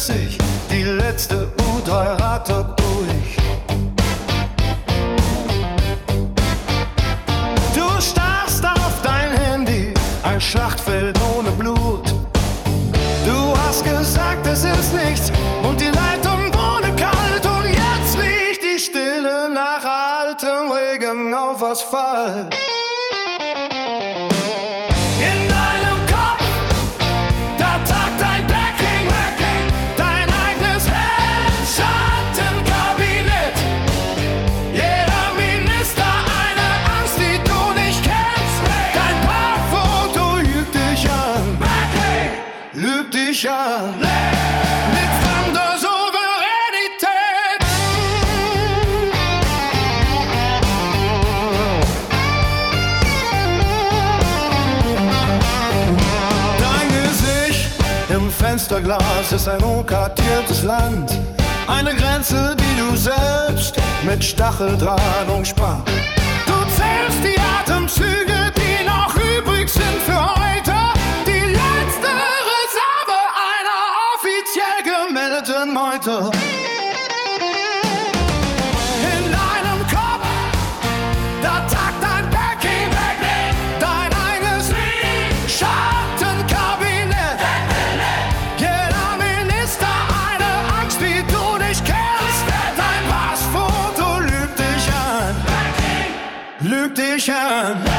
sich die letzte U3 Radtock durch. Du starrst auf dein Handy, ein Schlachtfeld ohne Blut. Du hast gesagt, es ist nichts und die Leitung wurde kalt und jetzt riecht die Stille nach altem Regen auf Asphalt. In deinem Kopf, da tagt dein Backing, dein eigenes Schattenkabinett. Jeder Minister eine Angst, die du nicht kennst. Dein Parkfoto lügt dich an, lügt dich an. Mit fremder Souveränität. Dein Gesicht im Fensterglas ist ein unkartiertes Land. Eine Grenze, die du selbst mit Stacheldraht umspannst. Du zählst die Atemzüge, die noch übrig sind für heute. Die letzte Reserve einer offiziell gemeldeten Meute. In deinem Kopf, da tagt dein Backing, dein eigenes Schattenkabinett. Jeder Minister eine Angst, die du nicht kennst. Dein Passfoto lügt dich an, lügt dich an.